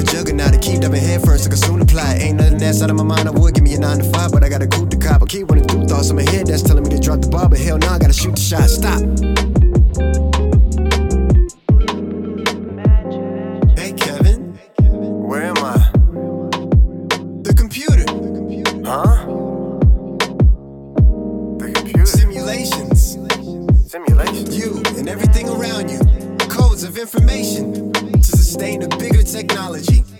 a juggernaut. I keep diving head first, I can soon apply. Ain't nothing else out of my mind, I would give me a 9 to 5, but I got a coupe to cop. I keep running through thoughts in my head that's telling me to drop the ball, but hell no, I gotta shoot the shot. Stop. Hey Kevin, where am I? The computer. Huh? The computer. Simulations. Simulations. You and everything around you. Codes of information to sustain a bigger technology.